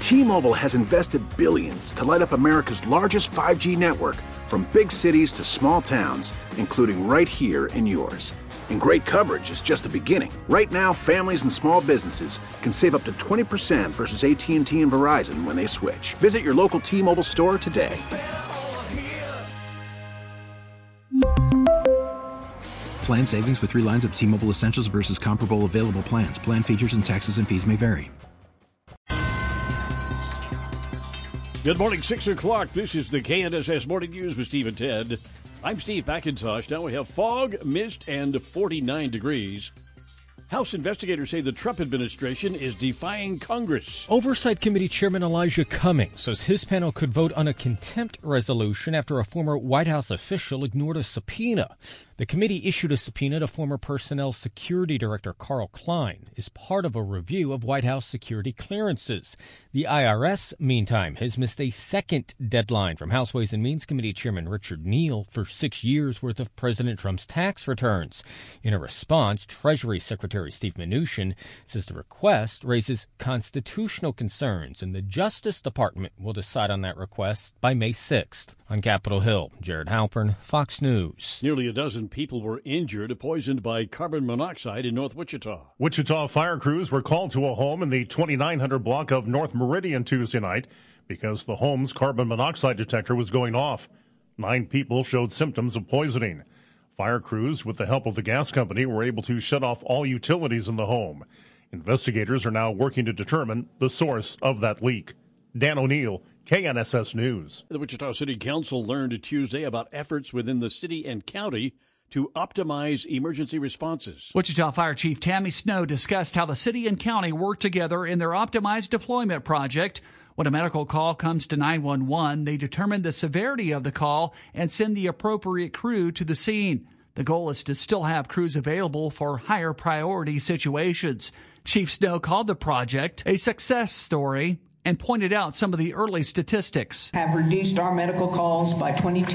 T-Mobile has invested billions to light up America's largest 5G network, from big cities to small towns, including right here in yours. And great coverage is just the beginning. Right now, families and small businesses can save up to 20% versus AT&T and Verizon when they switch. Visit your local T-Mobile store today. Plan savings with 3 lines of T-Mobile Essentials versus comparable available plans. Plan features and taxes and fees may vary. Good morning, 6 o'clock. This is the KNSS Morning News with Steve and Ted. I'm Steve McIntosh. Now we have fog, mist, and 49 degrees. House investigators say the Trump administration is defying Congress. Oversight Committee Chairman Elijah Cummings says his panel could vote on a contempt resolution after a former White House official ignored a subpoena. The committee issued a subpoena to former Personnel Security Director Carl Klein as part of a review of White House security clearances. The IRS, meantime, has missed a second deadline from House Ways and Means Committee Chairman Richard Neal for 6 years' worth of President Trump's tax returns. In a response, Treasury Secretary Steve Mnuchin says the request raises constitutional concerns, and the Justice Department will decide on that request by May 6th. On Capitol Hill, Jared Halpern, Fox News. Nearly a dozen people were injured, poisoned by carbon monoxide in North Wichita. Wichita fire crews were called to a home in the 2900 block of North Meridian Tuesday night because the home's carbon monoxide detector was going off. 9 people showed symptoms of poisoning. Fire crews, with the help of the gas company, were able to shut off all utilities in the home. Investigators are now working to determine the source of that leak. Dan O'Neill, KNSS News. The Wichita City Council learned Tuesday about efforts within the city and county to optimize emergency responses. Wichita Fire Chief Tammy Snow discussed how the city and county work together in their optimized deployment project. When a medical call comes to 911, they determine the severity of the call and send the appropriate crew to the scene. The goal is to still have crews available for higher priority situations. Chief Snow called the project a success story and pointed out some of the early statistics. Have reduced our medical calls by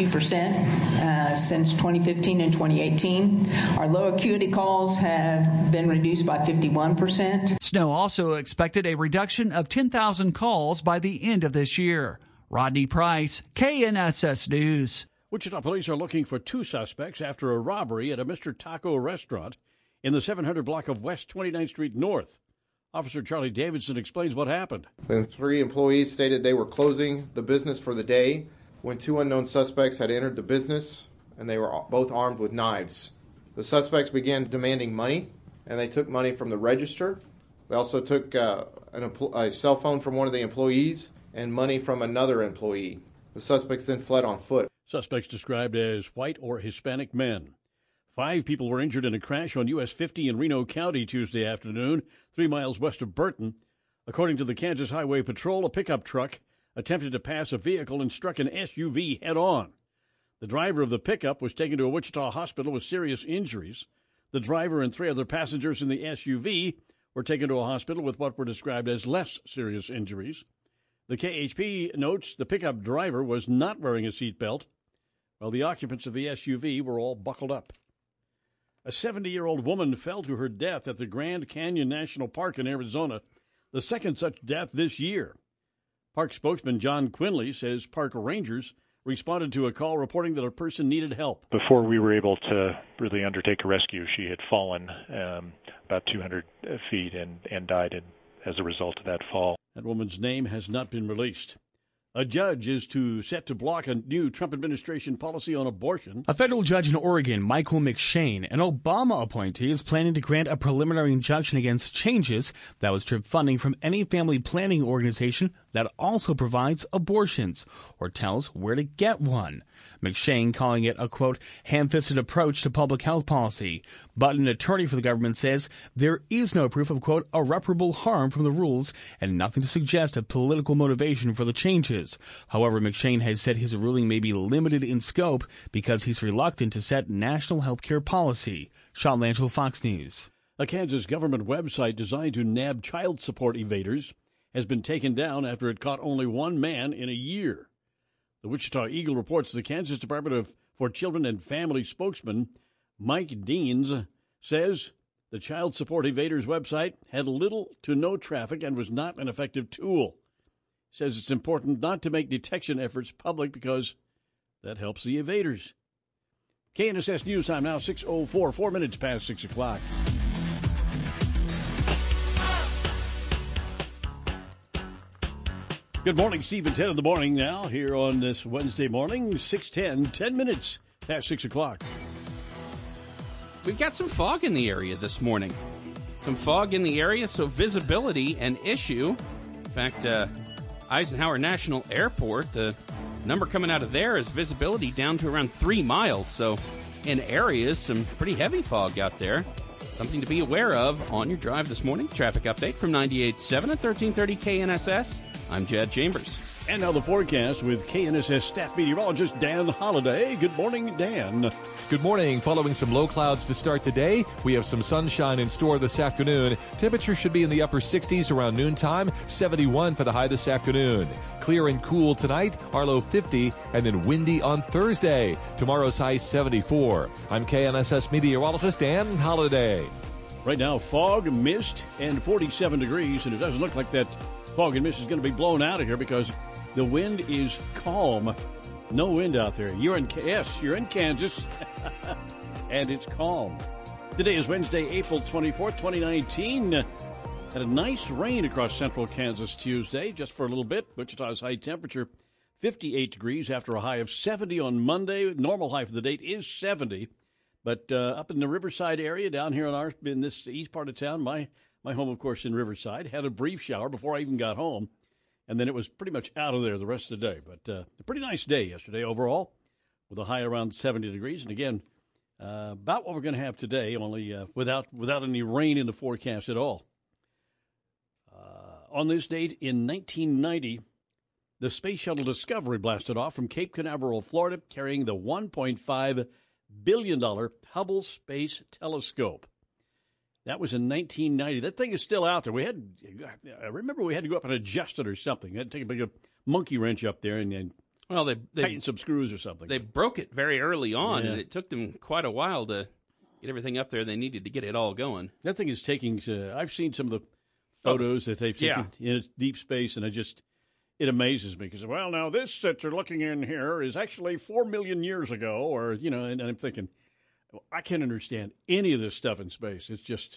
22% since 2015 and 2018. Our low acuity calls have been reduced by 51%. Snow also expected a reduction of 10,000 calls by the end of this year. Rodney Price, KNSS News. Wichita police are looking for 2 suspects after a robbery at a Mr. Taco restaurant in the 700 block of West 29th Street North. Officer Charlie Davidson explains what happened. The 3 employees stated they were closing the business for the day when 2 unknown suspects had entered the business, and they were both armed with knives. The suspects began demanding money, and they took money from the register. They also took a cell phone from one of the employees and money from another employee. The suspects then fled on foot. Suspects described as white or Hispanic men. 5 people were injured in a crash on US 50 in Reno County Tuesday afternoon, 3 miles west of Burton. According to the Kansas Highway Patrol, a pickup truck attempted to pass a vehicle and struck an SUV head-on. The driver of the pickup was taken to a Wichita hospital with serious injuries. The driver and 3 other passengers in the SUV were taken to a hospital with what were described as less serious injuries. The KHP notes the pickup driver was not wearing a seatbelt, while the occupants of the SUV were all buckled up. A 70-year-old woman fell to her death at the Grand Canyon National Park in Arizona, the second such death this year. Park spokesman John Quinley says park rangers responded to a call reporting that a person needed help. Before we were able to really undertake a rescue, she had fallen about 200 feet and died as a result of that fall. That woman's name has not been released. A judge is set to block a new Trump administration policy on abortion. A federal judge in Oregon, Michael McShane, an Obama appointee, is planning to grant a preliminary injunction against changes that would strip funding from any family planning organization that also provides abortions or tells where to get one. McShane calling it a, quote, ham-fisted approach to public health policy. But an attorney for the government says there is no proof of, quote, irreparable harm from the rules and nothing to suggest a political motivation for the changes. However, McShane has said his ruling may be limited in scope because he's reluctant to set national health care policy. Sean Lanchel, Fox News. A Kansas government website designed to nab child support evaders has been taken down after it caught only 1 man in a year. The Wichita Eagle reports the Kansas Department for Children and Family spokesman Mike Deans says the child support evaders website had little to no traffic and was not an effective tool. says it's important not to make detection efforts public because that helps the evaders. KNSS News Time now, 6:04, 4 minutes past 6 o'clock. Good morning, Steve and Ted in the morning now, here on this Wednesday morning, 6:10, 10 minutes past 6 o'clock. We've got some fog in the area this morning. Some fog in the area, so visibility an issue. In fact, Eisenhower National Airport, the number coming out of there is visibility down to around 3 miles. So in areas, some pretty heavy fog out there. Something to be aware of on your drive this morning. Traffic update from 98.7 at 1330 KNSS. I'm Jed Chambers. And now the forecast with KNSS staff meteorologist Dan Holliday. Good morning, Dan. Good morning. Following some low clouds to start the day, we have some sunshine in store this afternoon. Temperature should be in the upper 60s around noontime, 71 for the high this afternoon. Clear and cool tonight, our low 50, and then windy on Thursday. Tomorrow's high 74. I'm KNSS meteorologist Dan Holliday. Right now, fog, mist, and 47 degrees, and it doesn't look like that fog and mist is going to be blown out of here because the wind is calm. No wind out there. You're in Kansas, and it's calm. Today is Wednesday, April 24th, 2019. Had a nice rain across central Kansas Tuesday, just for a little bit. Wichita's high temperature, 58 degrees after a high of 70 on Monday. Normal high for the date is 70. But up in the Riverside area, down here in this east part of town, my home, of course, in Riverside, had a brief shower before I even got home. And then it was pretty much out of there the rest of the day. But a pretty nice day yesterday overall, with a high around 70 degrees. And again, about what we're going to have today, only without any rain in the forecast at all. On this date in 1990, the Space Shuttle Discovery blasted off from Cape Canaveral, Florida, carrying the $1.5 billion Hubble Space Telescope. That was in 1990. That thing is still out there. I remember we had to go up and adjust it or something. Had to take a big monkey wrench up there and they tighten some screws or something. They broke it very early on, and it took them quite a while to get everything up there. They needed to get it all going. That thing is taking. I've seen some of the photos that they've taken in deep space, and it amazes me because now this that you're looking in here is actually 4 million years ago, or and I'm thinking, I can't understand any of this stuff in space. It's just,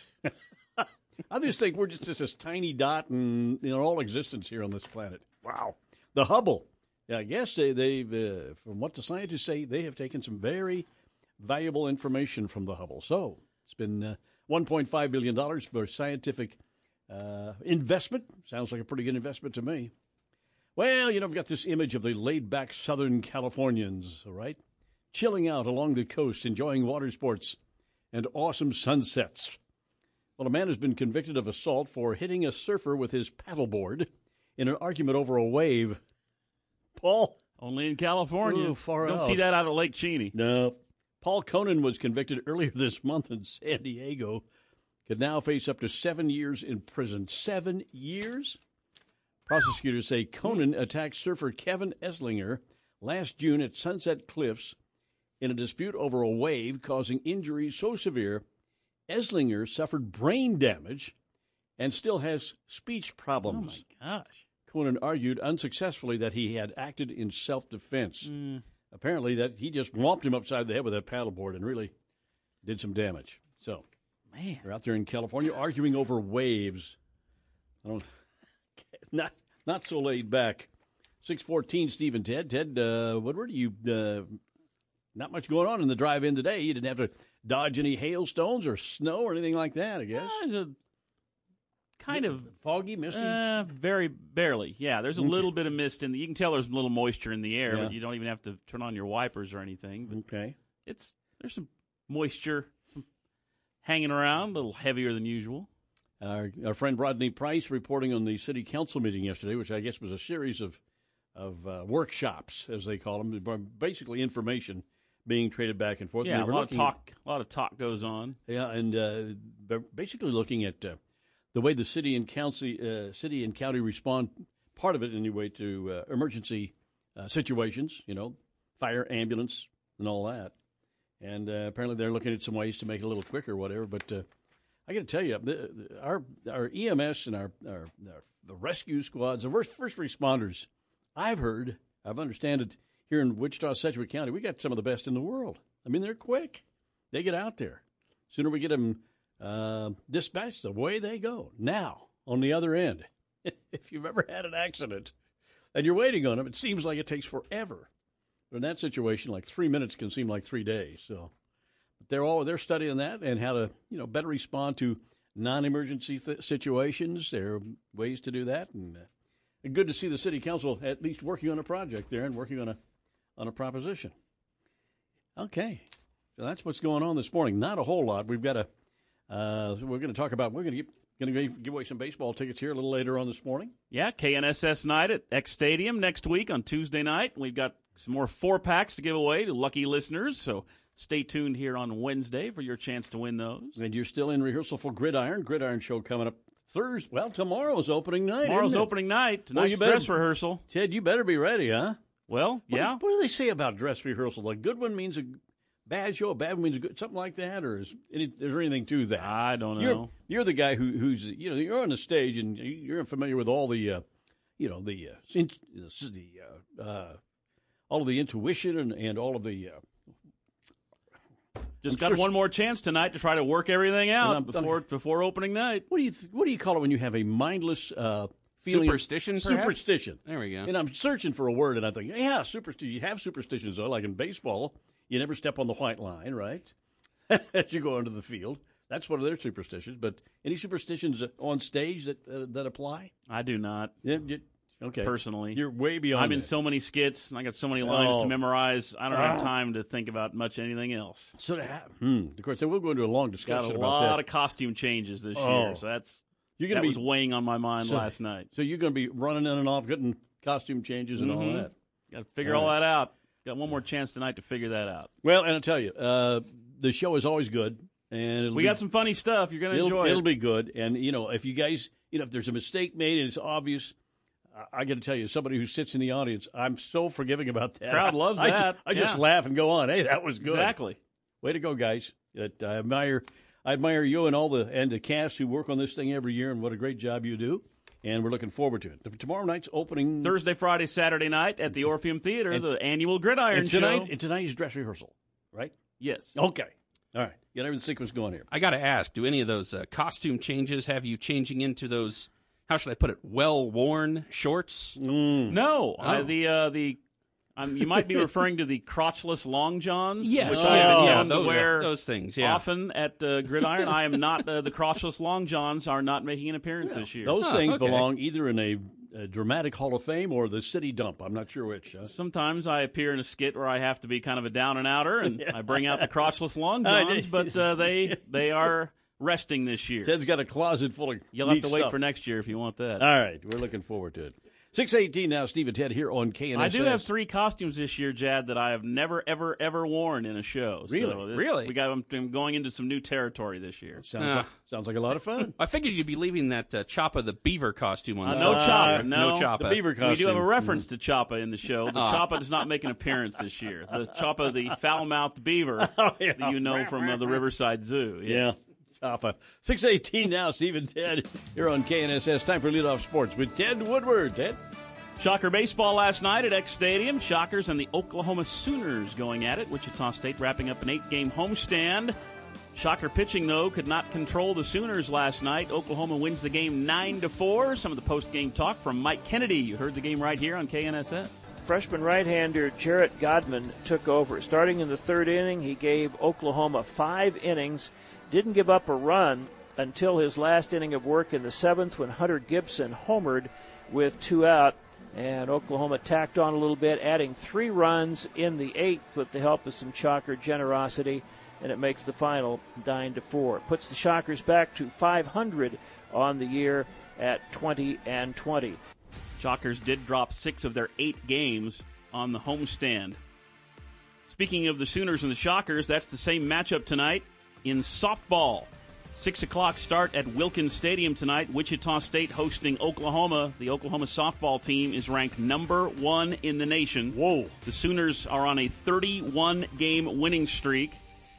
I just think we're just this tiny dot in all existence here on this planet. Wow. The Hubble. Yeah, I guess they've from what the scientists say, they have taken some very valuable information from the Hubble. So it's been $1.5 billion for scientific investment. Sounds like a pretty good investment to me. Well, we've got this image of the laid-back Southern Californians, all right? Chilling out along the coast, enjoying water sports and awesome sunsets. Well, a man has been convicted of assault for hitting a surfer with his paddleboard in an argument over a wave. Paul? Only in California. Ooh, far Don't out. see that out of Lake Cheney. No. Paul Conan was convicted earlier this month in San Diego. Could now face up to 7 years in prison. 7 years? Prosecutors say Conan attacked surfer Kevin Eslinger last June at Sunset Cliffs in a dispute over a wave, causing injuries so severe, Eslinger suffered brain damage and still has speech problems. Oh, my gosh. Conan argued unsuccessfully that he had acted in self-defense. Apparently that he just whomped him upside the head with that paddleboard and really did some damage. So, man, they're out there in California arguing over waves. Not so laid back. 6:14, Steve and Ted. Ted Woodward, not much going on in the drive-in today. You didn't have to dodge any hailstones or snow or anything like that, I guess. There's a kind of foggy, misty? Very barely. Yeah, there's a little bit of mist in the. You can tell there's a little moisture in the air, but you don't even have to turn on your wipers or anything. But okay. There's some moisture hanging around, a little heavier than usual. Our friend Rodney Price reporting on the city council meeting yesterday, which I guess was a series of workshops, as they call them, basically information being traded back and forth. Yeah, a lot of talk goes on. Yeah, and they're basically looking at the way the city and county respond, part of it anyway, to emergency situations, fire, ambulance, and all that. And apparently they're looking at some ways to make it a little quicker or whatever. But I got to tell you, our EMS and the rescue squads, the first responders, I've understand it here in Wichita, Sedgwick County, we got some of the best in the world. I mean, they're quick. They get out there. Sooner we get them dispatched, the way they go. Now, on the other end, if you've ever had an accident and you're waiting on them, it seems like it takes forever. But in that situation, like 3 minutes can seem like 3 days. So they're studying that and how to better respond to non-emergency situations. There are ways to do that, and good to see the city council at least working on a project there and working on a proposition. Okay, so that's what's going on this morning. Not a whole lot. We've got we're going to give away some baseball tickets here a little later on this morning. Yeah, KNSS night at X Stadium next week on Tuesday night. We've got some more 4-packs to give away to lucky listeners, so stay tuned here on Wednesday for your chance to win those. And you're still in rehearsal for Gridiron show coming up Thursday. Well, tomorrow's opening night. Tomorrow's opening night. Tonight's dress rehearsal. Ted, you better be ready, huh? Well, yeah. What do they say about dress rehearsal? A good one means a bad show, a bad one means a good, something like that, or is there anything to that? I don't know. You're the guy who's you're on the stage and you're familiar with all the all of the intuition and all of the. Just got one more chance tonight to try to work everything out before opening night. What do you call it when you have a mindless feeling? Superstition, perhaps? Superstition. There we go. And I'm searching for a word, and I think, yeah, superstition. You have superstitions, though, like in baseball. You never step on the white line, right? As you go into the field. That's one of their superstitions. But any superstitions on stage that apply? I do not. Yeah, okay. Personally. You're way beyond I'm in so many skits, and I got so many lines to memorize. I don't have time to think about much anything else. So of course, we'll go into a long discussion about that. Got a lot of costume changes this year, so that was weighing on my mind last night. So you're going to be running in and off, getting costume changes and all that. Got to figure all that out. Got one more chance tonight to figure that out. Well, and I'll tell you, the show is always good. And we got some funny stuff. You're going to enjoy it. It'll be good. And, if you guys, if there's a mistake made and it's obvious, I got to tell you, somebody who sits in the audience, I'm so forgiving about that. Crowd loves that. I just laugh and go on. Hey, that was good. Exactly. Way to go, guys. I admire you and the cast who work on this thing every year, and what a great job you do. And we're looking forward to it. Tomorrow night's opening. Thursday, Friday, Saturday night at the Orpheum Theater, the annual Gridiron show. And tonight's dress rehearsal, right? Yes. Okay. All right. Get every sequence going here. I got to ask, do any of those costume changes have you changing into those, how should I put it, well-worn shorts? No. You might be referring to the crotchless long johns. Yes. Which I am wear those things, often at Gridiron. I am not, the crotchless long johns are not making an appearance this year. Those things belong either in a dramatic Hall of Fame or the city dump. I'm not sure which. Sometimes I appear in a skit where I have to be kind of a down and outer, and I bring out the crotchless long johns, but they are resting this year. Ted's got a closet full of You'll have to wait for next year if you want that. All right. We're looking forward to it. 6:18 now, Steve and Ted here on KNSS. I do have 3 costumes this year, Jad, that I have never, ever, ever worn in a show. Really? So really? I'm going into some new territory this year. Sounds like a lot of fun. I figured you'd be leaving that Choppa the Beaver costume on. No Choppa. No Choppa. The Beaver costume. We do have a reference to Choppa in the show. The Choppa does not make an appearance this year. The Choppa, the foul-mouthed beaver that you know from the Riverside Zoo. Yeah. Choppa. 6:18 now, Steve and Ted here on KNSS. Time for Leadoff Sports with Ted Woodward. Ted? Shocker baseball last night at X Stadium. Shockers and the Oklahoma Sooners going at it. Wichita State wrapping up an 8-game homestand. Shocker pitching, though, could not control the Sooners last night. Oklahoma wins the game 9-4. Some of the post-game talk from Mike Kennedy. You heard the game right here on KNSS. Freshman right-hander Jarrett Godman took over. Starting in the 3rd inning, he gave Oklahoma 5 innings. Didn't give up a run until his last inning of work in the 7th when Hunter Gibson homered with 2 out. And Oklahoma tacked on a little bit, adding 3 runs in the 8th with the help of some Shocker generosity, and it makes the final 9-4. Puts the Shockers back to 500 on the year at 20-20. Shockers did drop 6 of their 8 games on the homestand. Speaking of the Sooners and the Shockers, that's the same matchup tonight in softball. 6 o'clock start at Wilkins Stadium tonight. Wichita State hosting Oklahoma. The Oklahoma softball team is ranked number 1 in the nation. Whoa. The Sooners are on a 31-game winning streak.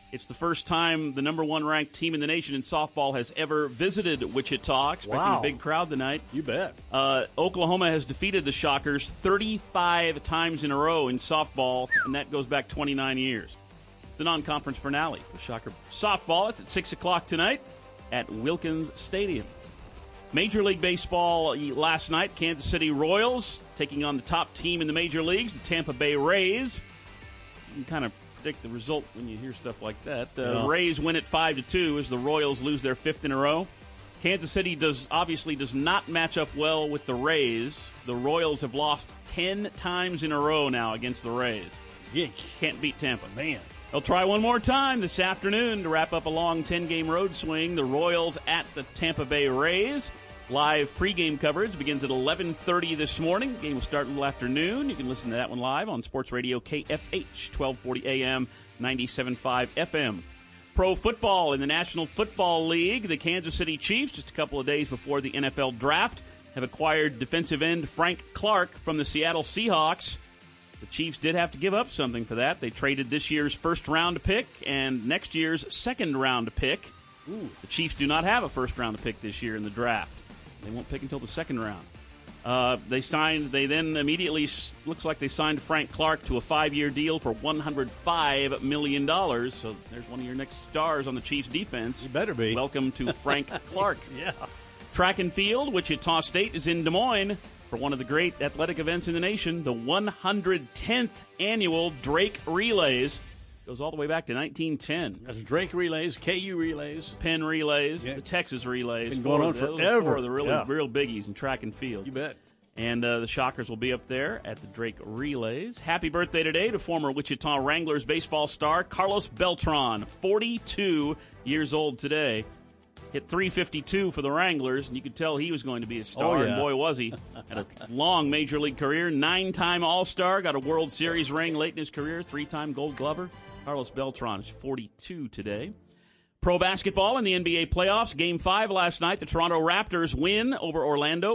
It's the first time the number one ranked team in the nation in softball has ever visited Wichita. Expecting a big crowd tonight. You bet. Oklahoma has defeated the Shockers 35 times in a row in softball, and that goes back 29 years. It's the non-conference finale for Shocker softball. It's at 6 o'clock tonight at Wilkins Stadium. Major League Baseball last night, Kansas City Royals taking on the top team in the major leagues, the Tampa Bay Rays. You can kind of predict the result when you hear stuff like that. The Rays win it 5-2 as the Royals lose their 5th in a row. Kansas City obviously does not match up well with the Rays. The Royals have lost 10 times in a row now against the Rays. Can't beat Tampa. Man. They'll try one more time this afternoon to wrap up a long 10-game road swing. The Royals at the Tampa Bay Rays. Live pregame coverage begins at 11:30 this morning. Game will start a little afternoon. You can listen to that one live on Sports Radio KFH, 1240 AM, 97.5 FM. Pro football in the National Football League. The Kansas City Chiefs, just a couple of days before the NFL draft, have acquired defensive end Frank Clark from the Seattle Seahawks. The Chiefs did have to give up something for that. They traded this year's first-round pick and next year's second-round pick. The Chiefs do not have a first-round pick this year in the draft. They won't pick until the second round. They then immediately, looks like they signed Frank Clark to a 5-year deal for $105 million. So there's one of your next stars on the Chiefs defense. You better be. Welcome to Frank Clark. Yeah. Track and field, Wichita State is in Des Moines for one of the great athletic events in the nation, the 110th annual Drake Relays. Goes all the way back to 1910. That's Drake Relays, KU Relays, Penn Relays, the Texas Relays. Been going on forever. Four of the real biggies in track and field. You bet. And the Shockers will be up there at the Drake Relays. Happy birthday today to former Wichita Wranglers baseball star Carlos Beltran, 42 years old today. Hit .352 for the Wranglers, and you could tell he was going to be a star, and boy was he. Had a long Major League career, 9-time All-Star, got a World Series ring late in his career, 3-time Gold Glover. Carlos Beltran is 42 today. Pro basketball in the NBA playoffs. Game 5 last night. The Toronto Raptors win over Orlando,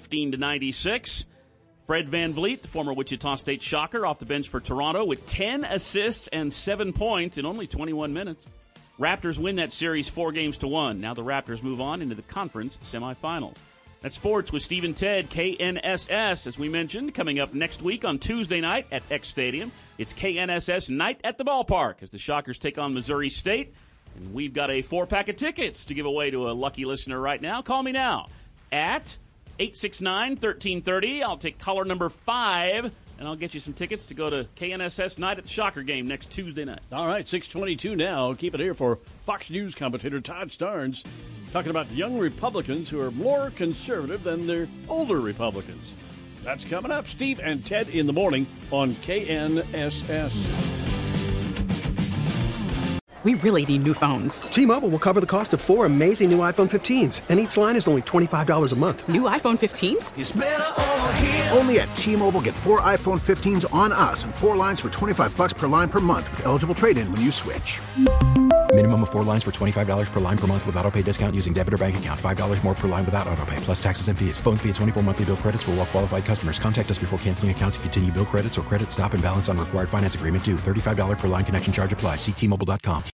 115-96. Fred VanVleet, the former Wichita State Shocker, off the bench for Toronto with 10 assists and 7 points in only 21 minutes. Raptors win that series 4-1. Now the Raptors move on into the conference semifinals. That's sports with Steve and Ted, KNSS, as we mentioned, coming up next week on Tuesday night at X Stadium. It's KNSS Night at the Ballpark as the Shockers take on Missouri State. And we've got a 4-pack of tickets to give away to a lucky listener right now. Call me now at 869-1330. I'll take caller number 5, and I'll get you some tickets to go to KNSS Night at the Shocker game next Tuesday night. All right, 6:22 now. Keep it here for Fox News commentator Todd Starnes talking about young Republicans who are more conservative than their older Republicans. That's coming up. Steve and Ted in the morning on KNSS. We really need new phones. T-Mobile will cover the cost of 4 amazing new iPhone 15s, and each line is only $25 a month. New iPhone 15s? It's better over here. Only at T-Mobile, get 4 iPhone 15s on us and 4 lines for $25 per line per month with eligible trade-in when you switch. Minimum of 4 lines for $25 per line per month with autopay discount using debit or bank account. $5 more per line without autopay, plus taxes and fees. Phone fee at 24 monthly bill credits for well-qualified customers. Contact us before canceling account to continue bill credits or credit stop and balance on required finance agreement due. $35 per line connection charge applies. See T-Mobile.com.